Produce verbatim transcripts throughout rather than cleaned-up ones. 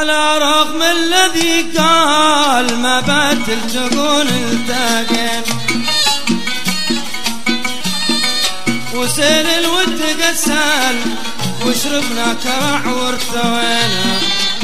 على رغم الذي قال ما بتلتقون التقين، وسيل الود قسال وشربنا كرع وارتوينا،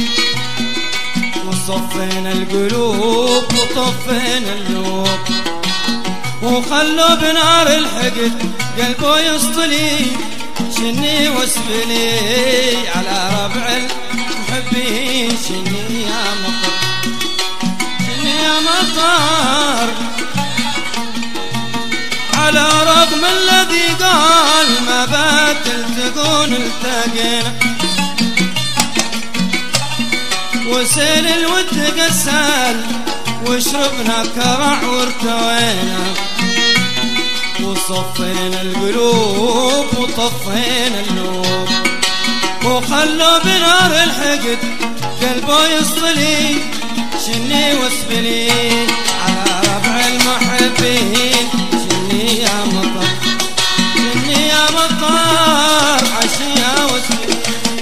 وصفينا القلوب وطفينا النوب، وخلوا بنار الحقد قلبه يسطلي، شني واسبلي على ربع المحبين، شني يا مطر شني يا مطر. على رغم الذي قال ما بتلتقون التقينا، وسيل الود قسال وشربنا كرع وارتوينا، وصفينا القلوب وطفينا النوب، وخلوا بنار الحقد قلبه يصطلي، شني واسبلي على ربع المحبين، شني يا مطر شني يا مطر عشيا واسبلي.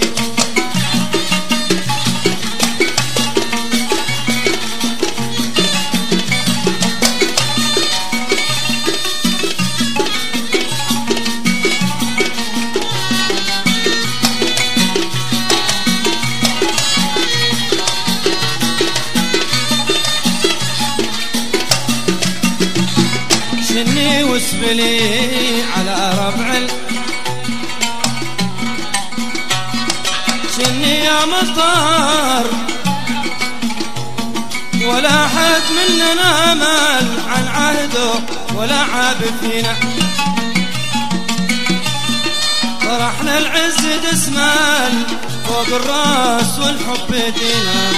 شني واسبلي على ربع ال... شني يا مطر، ولا حد مننا مال عن عهده ولا عاب فينا، طرحنا العز دسمال فوق الراس والحب دينا،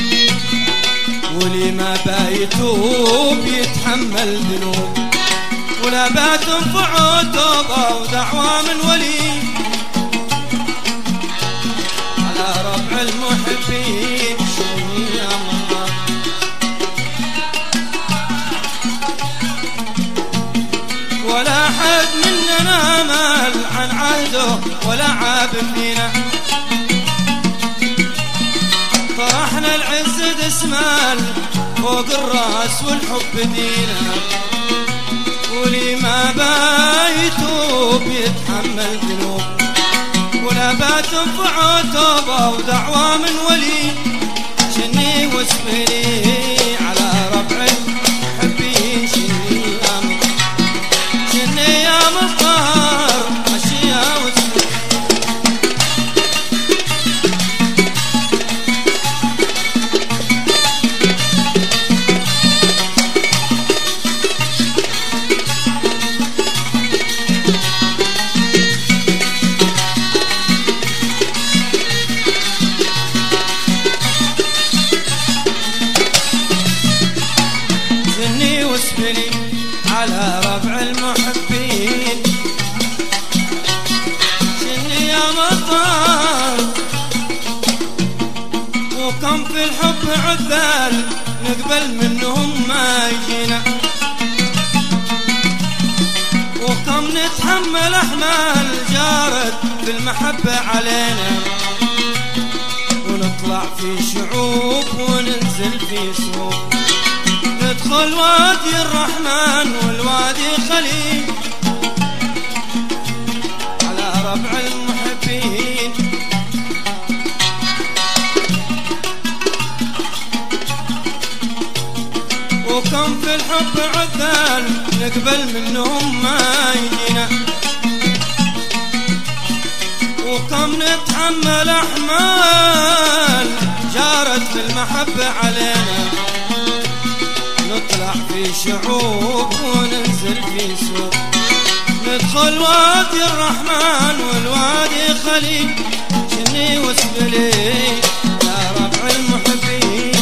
ولي ما بايتوب يتحمل ذنوب، ولا بتنفعه توبة ودعوة من ولي، على ربع المحبين شني يا مطر. ولا حد مننا مال عن عهده ولا عاب فينا، طرحنا العز دسمال فوق الراس والحب دينا، ولي ما بايتوب يتحمل ذنوب، ولا بتنفعه توبة ودعوة من ولي، شني واسبلي على ربع المحبين، شني يا مطر شني يا مطر عشيا واسبلي. واسبلي على ربع المحبين، شني يا مطر. وكم في الحب عذال نقبل منهم ما يجينا، وكم نتحمل احمال جارت في المحبة علينا، ونطلع في شعوب وننزل في صوب، ندخل وادي الرحمن والوادي خليل، على ربع المحبين. وكم في الحب عذال نقبل منهم ما يجينا، وكم نتحمل احمال جارت في المحبة علينا، نطلع في شعوب وننزل في سوق، ندخل وادي الرحمن والوادي خليل، شني واسبلي يا ربع المحبين.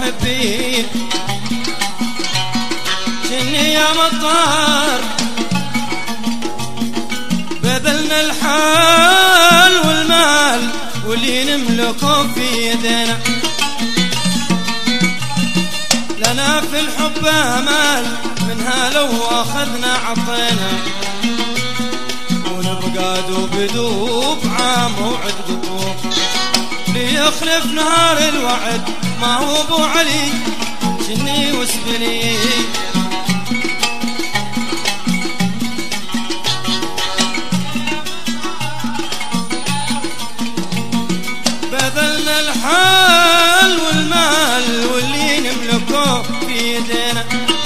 المحبين. شني يا مطار بذلنا الحال والمال واللي نملكه في يدينا. لنا في الحب امال منها لو اخذنا عطينا، ونبقى دوب دوب عام موعد قطوب. ليخلف نهار الوعد ما هو ابو علي شني وسبلي. بذلنا الحال والمال واللي نملكه في يدينا.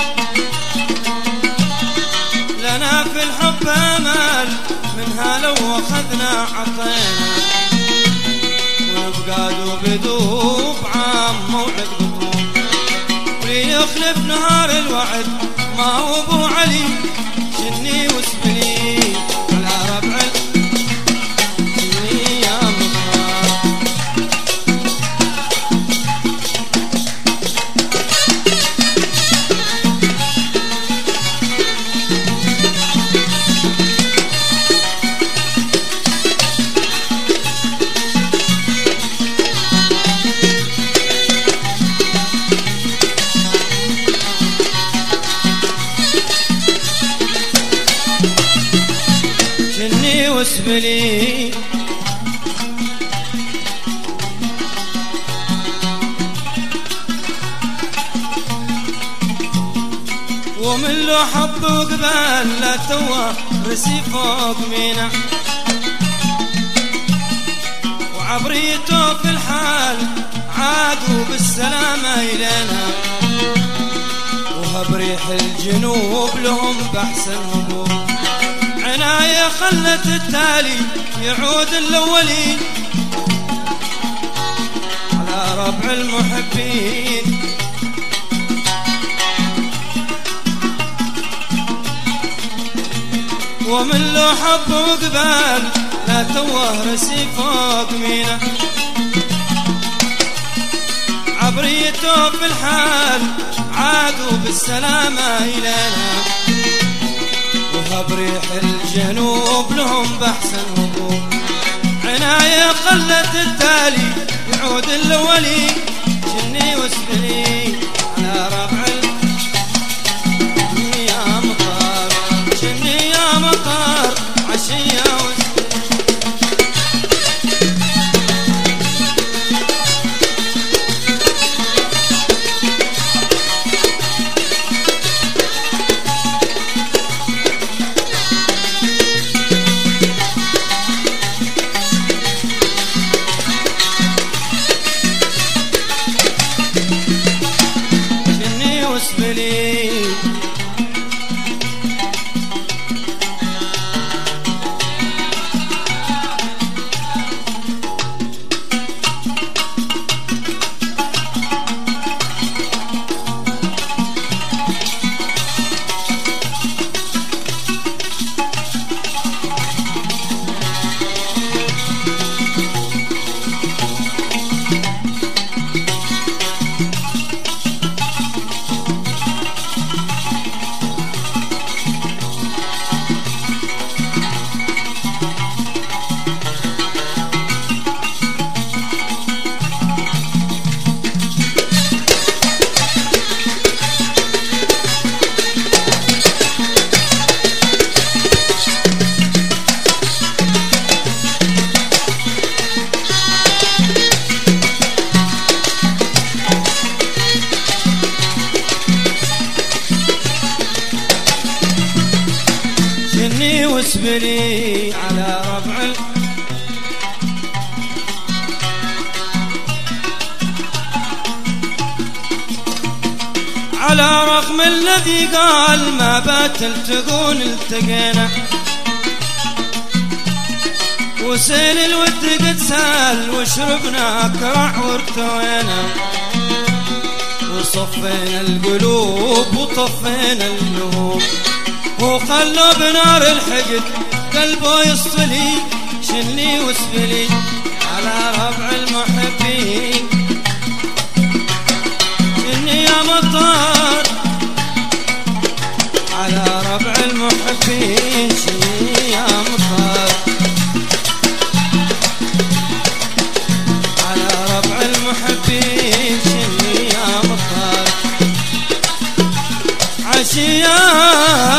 لنا في الحب امال منها لو اخذنا عطينا، ونبقى دوب دوب عام موعد قطوب. وليخلف نهار الوعد ما هو ابو علي شني وسبلي. على ربع شني يا مطار. وسبلي ومن له حب وقبال لا توا رسي فوق مينا. وعبريته في الحال عادوا بالسلامة إلينا. وهب ريح الجنوب لهم بأحسن هبوب. عناية خلت التالي يعود الأولين على ربع المحبين. ومن له حب وقبال لا توه رسي فوق مينا. عبريته في الحال عادوا بالسلامة إلينا. وهب ريح الجنوب لهم بأحسن هبوب. عناية قلت التالي يعود الأولي شني وسبلي. على ربع شني يا مطار شني يا مطار عشية وسبلي. وسبلي وسبلي على ربع على رغم الذي قال ما بات التقون التقينا. وسيل الود قد سال وشربنا كرع وارتوينا. وصفينا القلوب وطفينا اللهوب. وخلوا بنار الحقد قلبه يصطلي شني وسبلي. على ربع المحبين مطر على ربع المحبين شني يا مطر على ربع المحبين شني يا مطر عشيان